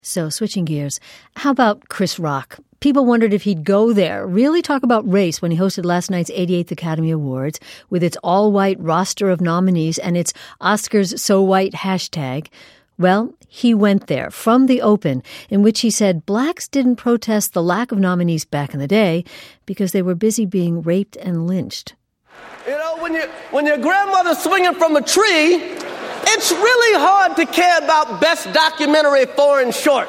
So, switching gears, how about Chris Rock? People wondered if he'd go there, really talk about race when he hosted last night's 88th Academy Awards with its all-white roster of nominees and its Oscars So White hashtag. Well, he went there from the open, in which he said blacks didn't protest the lack of nominees back in the day because they were busy being raped and lynched. You know, when your grandmother's swinging from a tree, it's really hard to care about Best Documentary Foreign Short.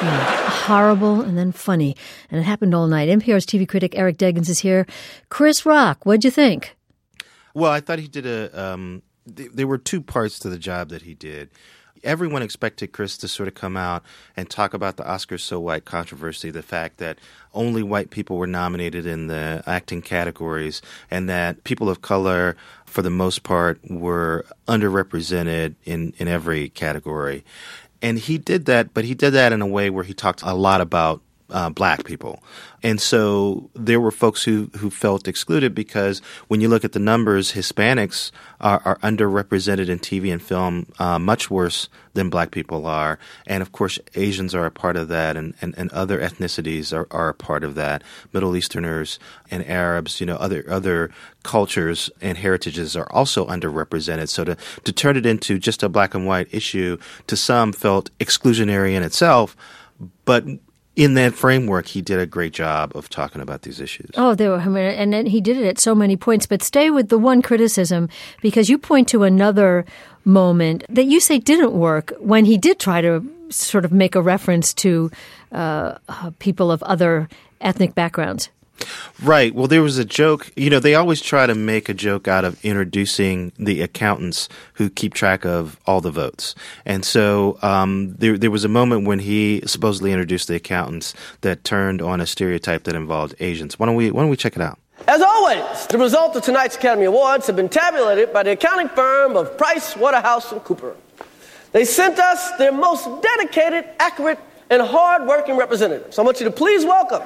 Horrible and then funny. And it happened all night. NPR's TV critic Eric Deggans is here. Chris Rock, what'd you think? Well, I thought he did there were two parts to the job that he did. Everyone expected Chris to sort of come out and talk about the Oscars So White controversy, the fact that only white people were nominated in the acting categories and that people of color, for the most part, were underrepresented in every category. And he did that, but he did that in a way where he talked a lot about black people. And so there were folks who felt excluded because when you look at the numbers, Hispanics are underrepresented in TV and film much worse than black people are. And of course, Asians are a part of that and other ethnicities are a part of that. Middle Easterners and Arabs, other cultures and heritages are also underrepresented. So to turn it into just a black and white issue to some felt exclusionary in itself, but in that framework, he did a great job of talking about these issues. Oh, and then he did it at so many points. But stay with the one criticism, because you point to another moment that you say didn't work when he did try to sort of make a reference to people of other ethnic backgrounds. Right. Well, there was a joke. They always try to make a joke out of introducing the accountants who keep track of all the votes. And so there was a moment when he supposedly introduced the accountants that turned on a stereotype that involved Asians. Why don't we check it out? As always, the results of tonight's Academy Awards have been tabulated by the accounting firm of Price, Waterhouse & Cooper. They sent us their most dedicated, accurate, and hard-working representatives. I want you to please welcome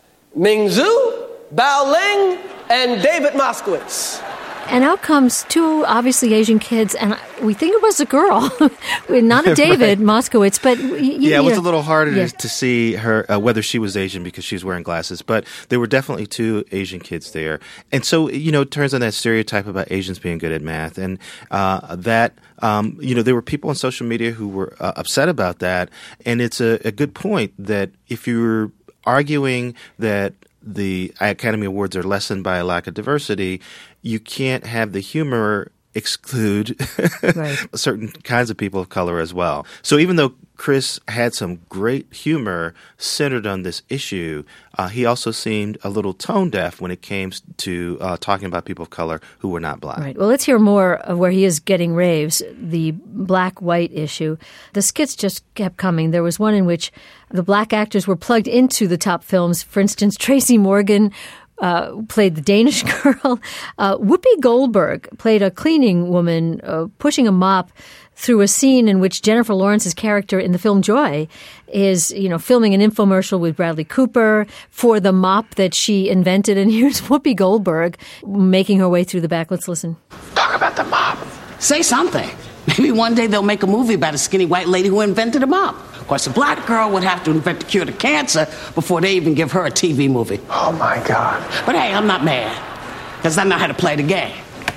Ming Zhu, Bao Ling, and David Moskowitz. And out comes two obviously Asian kids, and we think it was a girl, not a David Moskowitz, but it was a little harder to see her whether she was Asian because she was wearing glasses. But there were definitely two Asian kids there, and so it turns on that stereotype about Asians being good at math, and there were people on social media who were upset about that, and it's a good point that if you're arguing that the Academy Awards are lessened by a lack of diversity, you can't have the humor exclude certain kinds of people of color as well. So even though Chris had some great humor centered on this issue, he also seemed a little tone deaf when it came to talking about people of color who were not black. Right. Well, let's hear more of where he is getting raves, the black-white issue. The skits just kept coming. There was one in which the black actors were plugged into the top films. For instance, Tracy Morgan played the Danish girl. Whoopi Goldberg played a cleaning woman pushing a mop through a scene in which Jennifer Lawrence's character in the film Joy is, filming an infomercial with Bradley Cooper for the mop that she invented. And here's Whoopi Goldberg making her way through the back. Let's listen. Talk about the mop. Say something. Maybe one day they'll make a movie about a skinny white lady who invented a mop. Of course, a black girl would have to invent the cure to cancer before they even give her a TV movie. Oh, my God. But hey, I'm not mad, because I know how to play the game.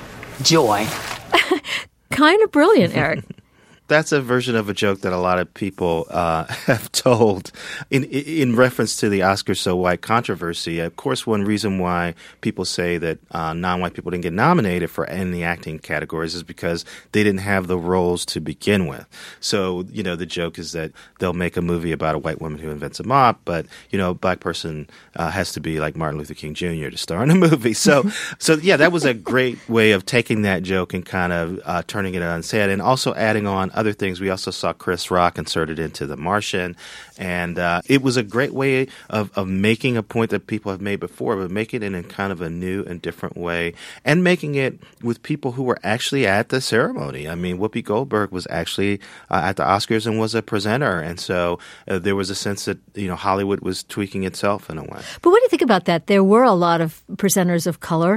Joy. Kind of brilliant, Eric. That's a version of a joke that a lot of people have told in reference to the Oscars So White controversy. Of course, one reason why people say that non-white people didn't get nominated for any acting categories is because they didn't have the roles to begin with. So, the joke is that they'll make a movie about a white woman who invents a mop, but, a black person has to be like Martin Luther King Jr. to star in a movie. So that was a great way of taking that joke and kind of turning it on its head and also adding on other things. We also saw Chris Rock inserted into The Martian, and it was a great way of making a point that people have made before, but making it in kind of a new and different way, and making it with people who were actually at the ceremony. I mean, Whoopi Goldberg was actually at the Oscars and was a presenter, and so there was a sense that Hollywood was tweaking itself in a way. But what do you think about that? There were a lot of presenters of color.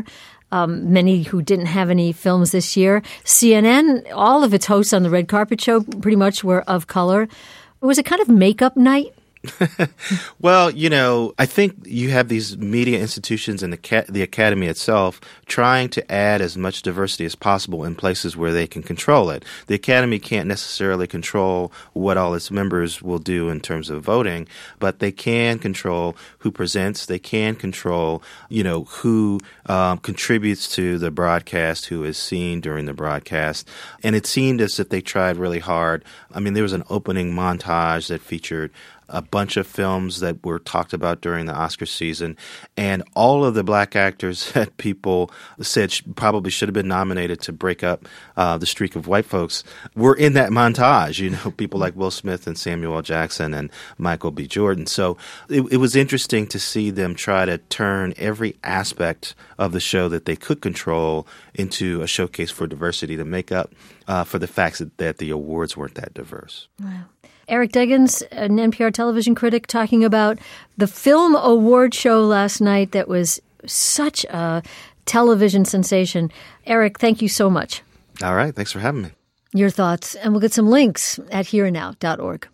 Many who didn't have any films this year. CNN, all of its hosts on the red carpet show pretty much were of color. Was it kind of makeup night? Well, I think you have these media institutions and the Academy itself trying to add as much diversity as possible in places where they can control it. The Academy can't necessarily control what all its members will do in terms of voting, but they can control who presents. They can control, who contributes to the broadcast, who is seen during the broadcast. And it seemed as if they tried really hard. I mean, there was an opening montage that featured a bunch of films that were talked about during the Oscar season, and all of the black actors that people said probably should have been nominated to break up the streak of white folks were in that montage. People like Will Smith and Samuel L. Jackson and Michael B. Jordan. So it was interesting to see them try to turn every aspect of the show that they could control into a showcase for diversity to make up for the fact that the awards weren't that diverse. Wow. Eric Deggans, an NPR television critic, talking about the film award show last night that was such a television sensation. Eric, thank you so much. All right. Thanks for having me. Your thoughts, and we'll get some links at hereandnow.org.